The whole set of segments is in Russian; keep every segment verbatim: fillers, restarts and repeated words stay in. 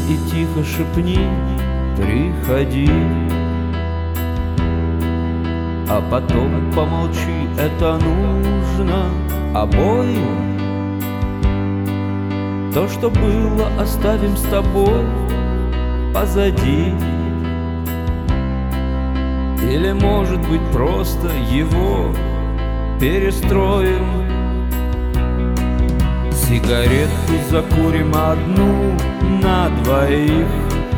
и тихо шепни: приходи. А потом помолчи, это нужно обоим. То, что было, оставим с тобой позади. Или, может быть, просто его перестроим. Сигаретку закурим одну на двоих,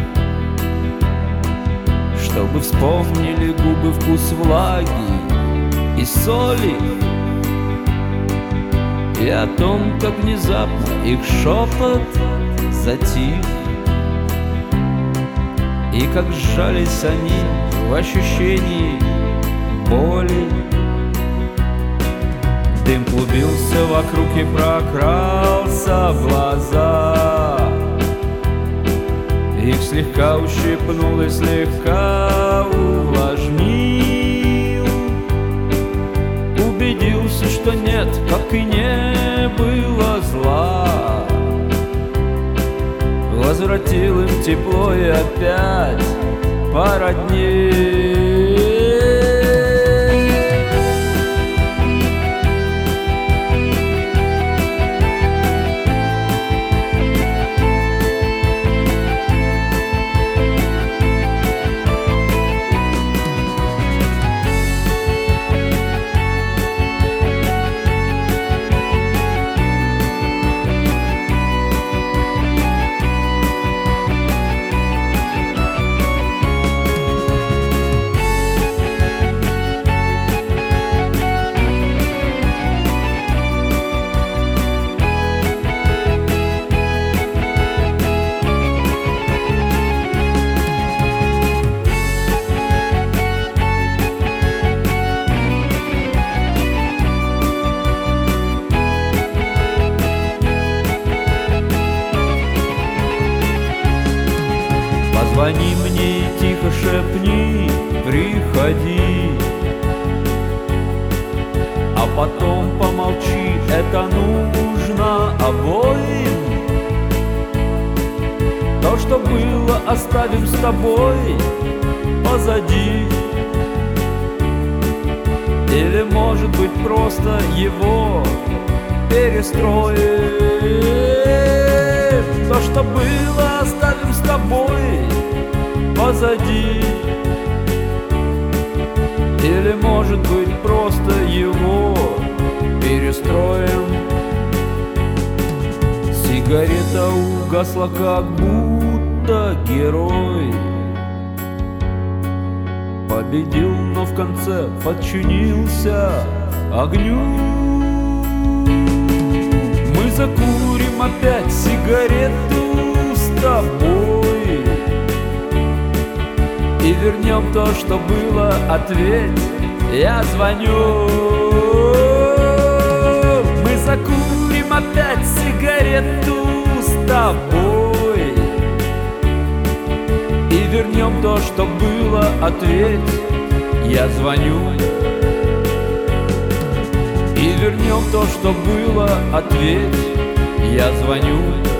чтобы вспомнили губы вкус влаги и соли, и о том, как внезапно их шепот затих, и как сжались они в ощущении боли. Дым клубился вокруг и прокрался в глаза, их слегка ущипнул и слегка увлажнил. Убедился, что нет, как и не было зла. Возвратил им тепло и опять породнил. Позвони мне и тихо шепни: приходи. А потом помолчи, это нужно обоим. То, что было, оставим с тобой позади. Или, может быть, просто его перестроим. То, что было, оставим с тобой позади. Или, может быть, просто его перестроим. Сигарета угасла, как будто герой победил, но в конце подчинился огню. Мы закурим опять сигарету с тобой и вернем то, что было, ответь, я звоню. Мы закурим опять сигарету с тобой и вернем то, что было, ответь, я звоню. И вернем то, что было, ответь, я звоню.